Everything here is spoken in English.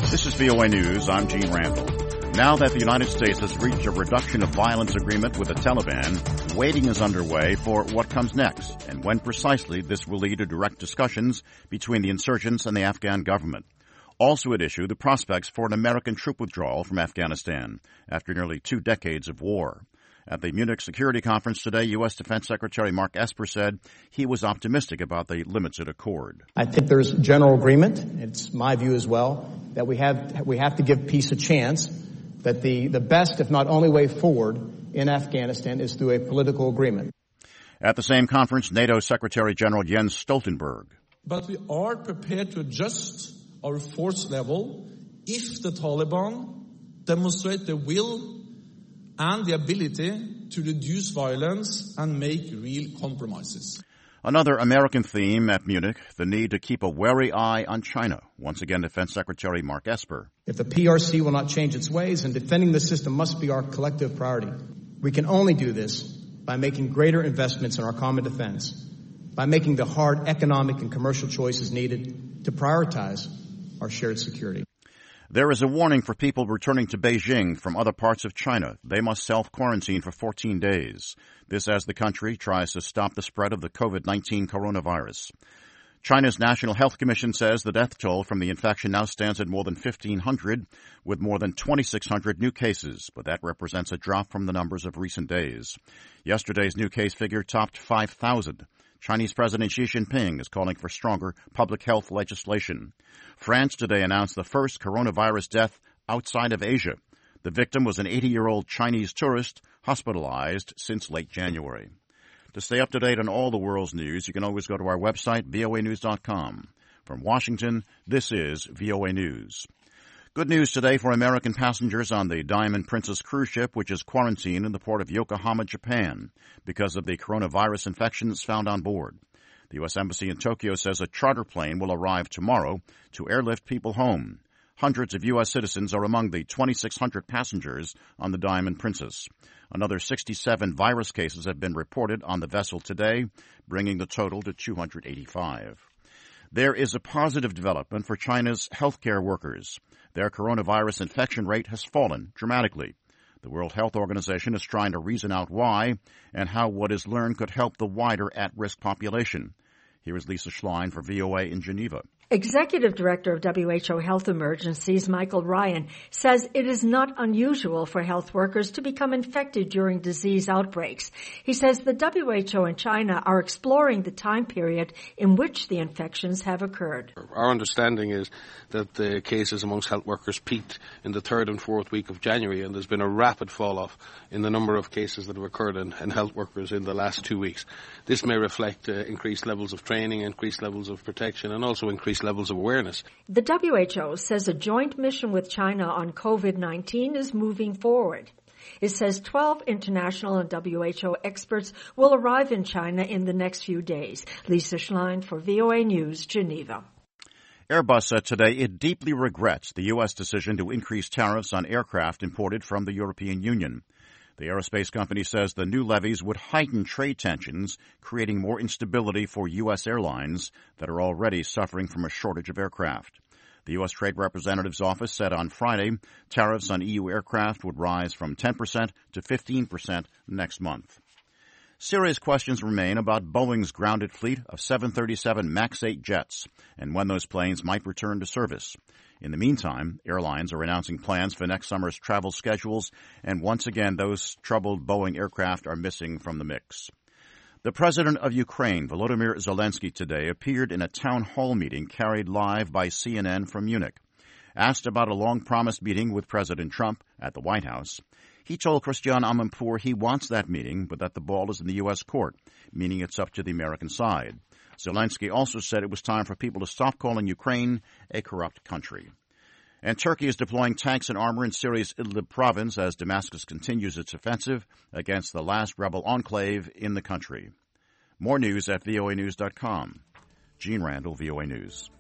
This is VOA News. I'm Gene Randall. Now that the United States has reached a reduction of violence agreement with the Taliban, waiting is underway for what comes next and when precisely this will lead to direct discussions between the insurgents and the Afghan government. Also at issue, the prospects for an American troop withdrawal from Afghanistan after nearly 2 decades of war. At the Munich Security Conference today, U.S. Defense Secretary Mark Esper said he was optimistic about the limited accord. I think there's general agreement, it's my view as well, that we have to give peace a chance, that the best, if not only way forward in Afghanistan is through a political agreement. At the same conference, NATO Secretary General Jens Stoltenberg. But we are prepared to adjust our force level if the Taliban demonstrate the will and the ability to reduce violence and make real compromises. Another American theme at Munich, the need to keep a wary eye on China. Once again, Defense Secretary Mark Esper. If the PRC will not change its ways, and defending the system must be our collective priority. We can only do this by making greater investments in our common defense, by making the hard economic and commercial choices needed to prioritize our shared security. There is a warning for people returning to Beijing from other parts of China. They must self-quarantine for 14 days. This as the country tries to stop the spread of the COVID-19 coronavirus. China's National Health Commission says the death toll from the infection now stands at more than 1,500, with more than 2,600 new cases, but that represents a drop from the numbers of recent days. Yesterday's new case figure topped 5,000. Chinese President Xi Jinping is calling for stronger public health legislation. France today announced the first coronavirus death outside of Asia. The victim was an 80-year-old Chinese tourist hospitalized since late January. To stay up to date on all the world's news, you can always go to our website, voanews.com. From Washington, this is VOA News. Good news today for American passengers on the Diamond Princess cruise ship, which is quarantined in the port of Yokohama, Japan, because of the coronavirus infections found on board. The U.S. Embassy in Tokyo says a charter plane will arrive tomorrow to airlift people home. Hundreds of U.S. citizens are among the 2,600 passengers on the Diamond Princess. Another 67 virus cases have been reported on the vessel today, bringing the total to 285. There is a positive development for China's healthcare workers. Their coronavirus infection rate has fallen dramatically. The World Health Organization is trying to reason out why and how what is learned could help the wider at-risk population. Here is Lisa Schlein for VOA in Geneva. Executive Director of WHO Health Emergencies, Michael Ryan, says it is not unusual for health workers to become infected during disease outbreaks. He says the WHO and China are exploring the time period in which the infections have occurred. Our understanding is that the cases amongst health workers peaked in the 3rd and 4th week of January, and there's been a rapid fall-off in the number of cases that have occurred in health workers in the last 2 weeks. This may reflect increased levels of training, increased levels of protection, and also increased levels of awareness. The WHO says a joint mission with China on COVID-19 is moving forward. It says 12 international and WHO experts will arrive in China in the next few days. Lisa Schlein for VOA News, Geneva. Airbus said today it deeply regrets the U.S. decision to increase tariffs on aircraft imported from the European Union. The aerospace company says the new levies would heighten trade tensions, creating more instability for U.S. airlines that are already suffering from a shortage of aircraft. The U.S. Trade Representative's office said on Friday tariffs on EU aircraft would rise from 10% to 15% next month. Serious questions remain about Boeing's grounded fleet of 737 MAX 8 jets and when those planes might return to service. In the meantime, airlines are announcing plans for next summer's travel schedules, and once again, those troubled Boeing aircraft are missing from the mix. The president of Ukraine, Volodymyr Zelensky, today appeared in a town hall meeting carried live by CNN from Munich. Asked about a long-promised meeting with President Trump at the White House, he told Christiane Amanpour he wants that meeting, but that the ball is in the U.S. court, meaning it's up to the American side. Zelensky also said it was time for people to stop calling Ukraine a corrupt country. And Turkey is deploying tanks and armor in Syria's Idlib province as Damascus continues its offensive against the last rebel enclave in the country. More news at voanews.com. Gene Randall, VOA News.